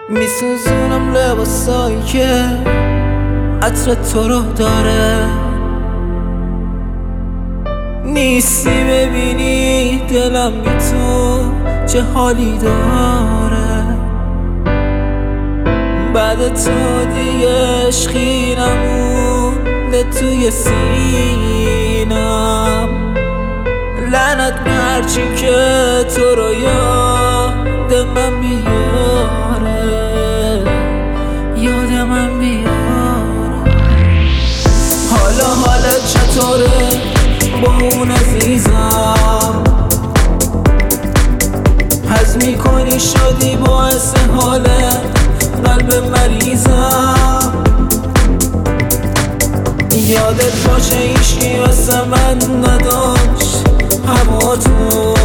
میسوزونم لباسایی که عطر تو رو داره، نیستی ببینی دلم بی تو چه حالی داره. بعد تو دیگه عشقی نمونده توی سینم، لعنت به هرچی که تو رو یاد من بیاره، یاد من بیاره. حالت چطوره با اون عزیزم؟ حس میکنی شدی باعث حال قلب مریضم. یادت باشه هیچکی واسه من نداشت هوا تو،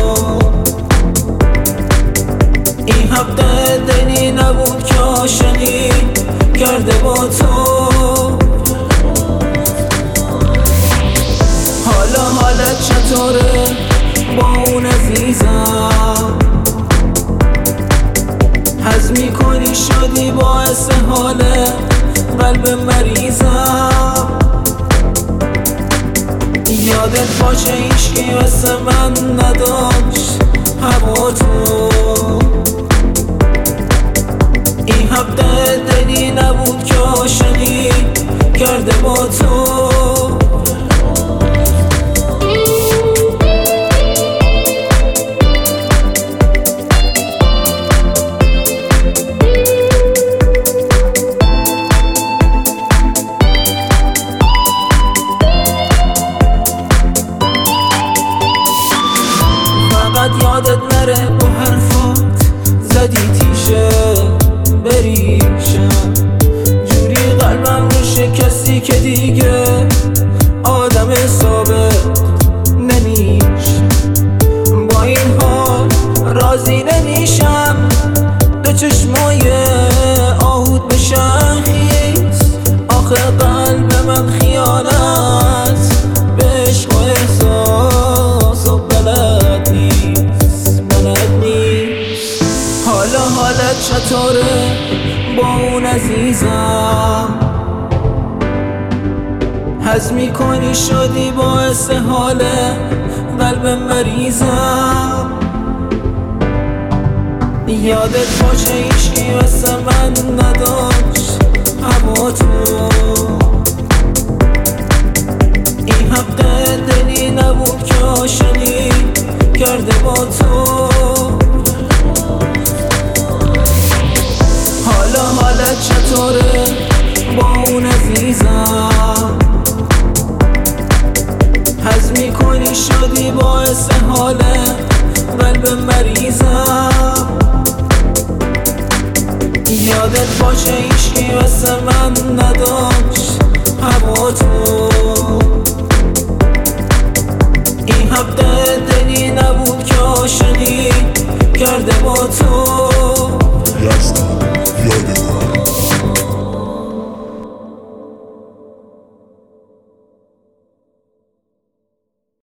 این حق دلی نبود که عاشقی کرده با تو. حالت چطوره با اون عزیزم؟ حس میکنی شدی باعث حال قلب مریضم. یادت باشه هیچکی واسه من نداشت هوا تو، این حق دلی نبود که عاشقی کرده با تو. یادت نره با حرفات زدی تیشه بریشم، جوری قلبم رو شکستی که دیگه آدم ثابت نمیشه. با این حال راضی نمیشم، دو چشمای آهود بشن خیز. آخه قلب من خیانت به عشق و احساس و بلد نیست. حالت چطوره با اون عزیزم؟ حس میکنی شدی باعث حال قلب مریضم. یادت باشه هیچکی واسه من نداشت هوا تو، این حق دلی نبود که عاشقی کرده با تو. حالت چطوره با اون عزیزم؟ حس میکنی شدی باعث حال قلب مریضم. یادت باشه هیچکی واسه من نداشت هوا تو، این حق دلی نبود که عاشقی کرده با تو.